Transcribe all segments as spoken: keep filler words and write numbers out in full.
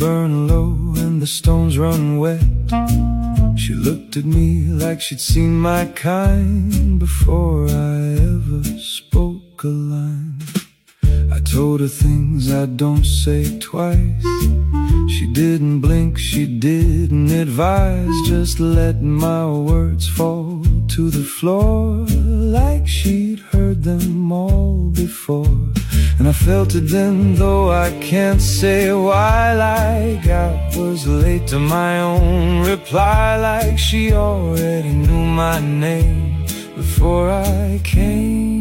burn low and the stones run wet. She looked at me like she'd seen my kind before I ever spoke a line. I told her things I don't say twice. She didn't blink, she didn't advise, just let my words fall to the floor like she'd heard them all before. And I felt it then, though I can't say why, like I was late to my own reply, like she already knew my name before I came.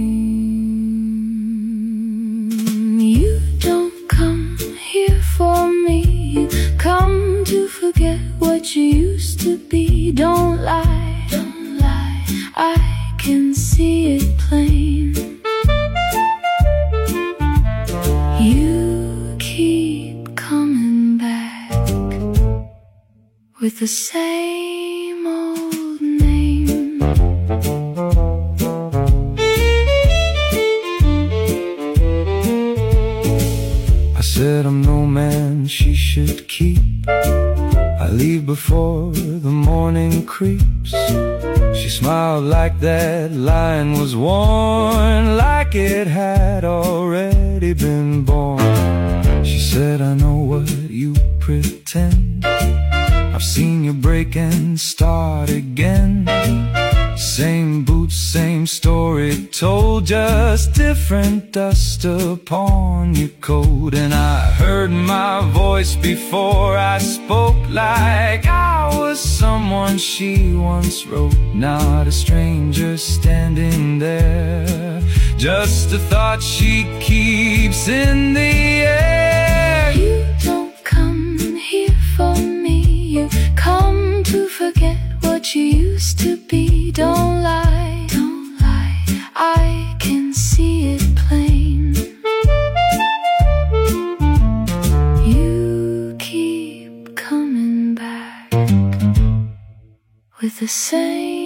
You don't come here for me, you come to forget what you used to be. Don't lie, don't lie, I can see it plain. You keep coming back with the same old name. I said I'm no man she should keep. I leave before the morning creeps. She smiled like that line was worn, like it had already been born. She said, I know what you pretend. I've seen you break and start again. Same boots, same story told, just different dust upon your coat. And I heard my voice before I spoke, like I was someone she once wrote. Not a stranger standing there, just a thought she keeps in the air. You don't come here for me, you come to forget what you used to be. Don't lie, don't lie, I can see it plain. You keep coming back with the same